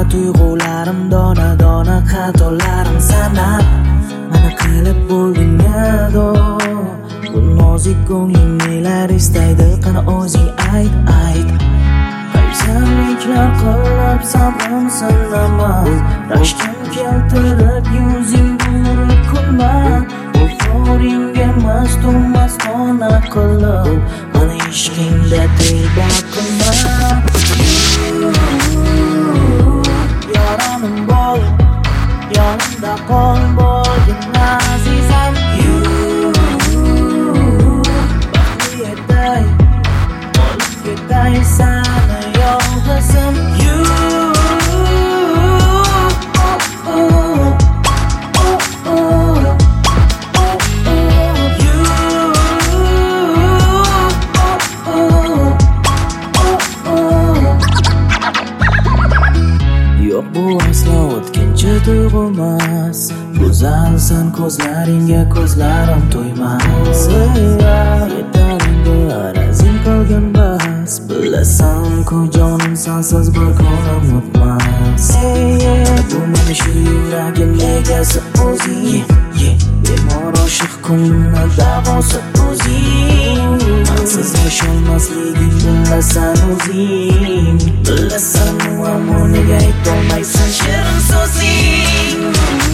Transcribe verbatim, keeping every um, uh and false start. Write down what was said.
tuyg'ularim dona dona xatolarim sanab mana qilib bo'lding ado. Bu nozik ko'ngling nelar istaydi, qani o'zing ayt ayt. Haysalliklar qilib sabrim sinama, rashkim keltirib yuzing burib kulma. Qo'ringga mastum mastona qilib mana ishqingda tilba qilma. Yorim bo'l, yonimda qol bo'lgin azizam. Baxtli etay, olib ketay seni yolg'izim. Yo'q, bu aslo o'tkinchi tuyg'umas. Go'zalsan ko'zlaringga ko'zlarim to'ymas. Yetaringga arazing qolgan bas. Bilasan-ku jonim sensiz bir kunim o'tmas. Bu meni shu yuragim egasi o'zing. Bemor oshiq ko'nglimni davosi o'zing. Mensiz yasholmasliging bilasan o'zing. Bilasan, ammo nega aytolmaysan shirin so'zing.